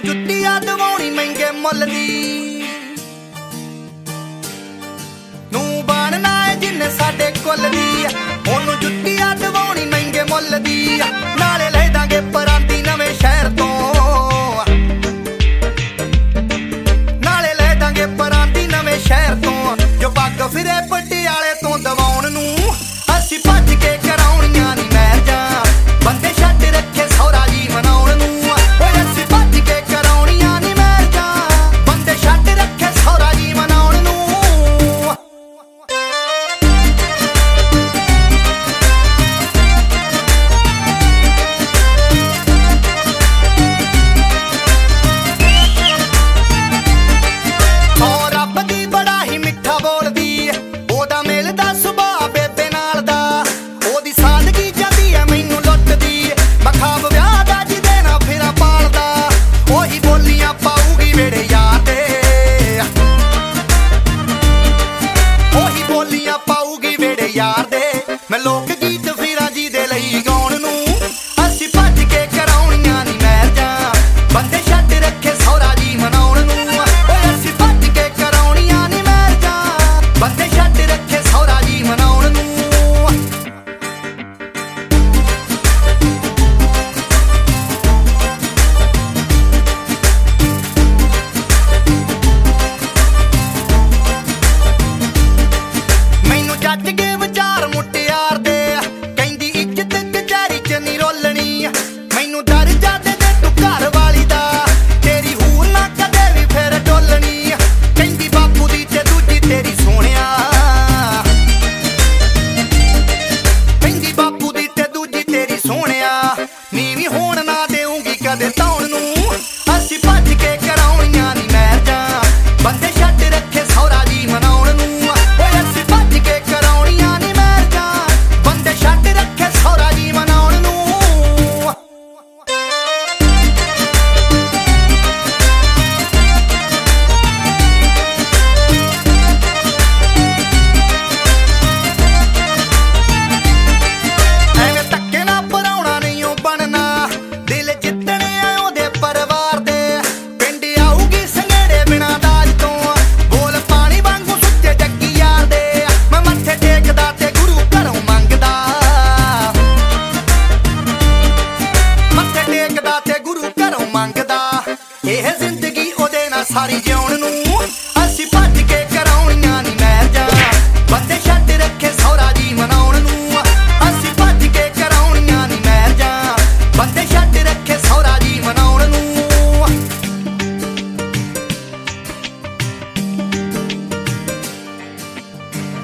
जुत्ती आ दवाउणी महंगे मुल दी नू बनना है जिन्ने साडे कुल दी ओनू जुत्ती आ दवाउणी महंगे मुल दी नाले ले दांगे परांदी नवें शहर तो नाले ले दांगे परांदी नवें शहर तो जो पग फिरे पटियाले तो दवाउण नू असीं भज के कराउणियां नी मैरजां बंदे छड्ड रखे सौरा जी मनाउण नू असीं भज के कराउणियां नी मैरजां बंदे छड्ड रखे सौरा जी मनाउण नू यार दे मैं लोक गीत फिरा जी दे लई गाउण नू असीं भज के कराउणियां नी मैरजां बंदे छड्ड रखे सौरा जी मनाउण नू असीं भज के कराउणियां नी मैरजां बंदे छड्ड रखे सौरा जी मनाउण नू मैनू जज के विचार मुटियार दे कहंदी इज्जत कचहरी च नी रोलनी मैनू दर्जा दे तू घर वाली दा तेरी हूर ना कदे भी फिर डोलनी कहंदी बापू दी ते दूजी तेरी सोहणिया कहंदी बापू दी ते दूजी तेरी सोहणिया नीवी होण ना देऊंगी कदे तौण नू असीं भज के कराउणियां नी मैरजां बंदे छड्ड रखे सौरा जी मनाउण नू असीं भज के कराउणियां नी मैरजां बंदे छड्ड रखे सौरा जी मनाउण नू ਐਵੇਂ ਧੱਕੇ ਨਾ ਭਰਾਉਣਾ ਨਹੀਂ ਓ ਬਣਨਾ ਦਿਲ ਜਿੱਤਣੇ ਆ ਉਹਦੇ ਪਰਿਵਾਰ ਦੇ ਪਿੰਡ ਆਊਗੀ ਸੰਘੇੜੇ ਬਿਨਾਂ ਦਾਜ ਤੋਂ ਬੋਲ ਪਾਣੀ ਵਾਂਗੂ ਸੁੱਚੇ ਜੱਗੀ ਯਾਰ ਦੇ ਮੈਂ ਮੱਥੇ ਟੇਕਦਾ ਤੇ ਗੁਰੂ ਘਰੋਂ ਮੰਗਦਾ ਮੱਥੇ ਟੇਕਦਾ ਤੇ ਗੁਰੂ ਘਰੋਂ ਮੰਗਦਾ ਇਹ ਜ਼ਿੰਦਗੀ ਉਹਦੇ ਨਾਲ ਸਾਰੀ ਜਿਉਣ ਨੂੰ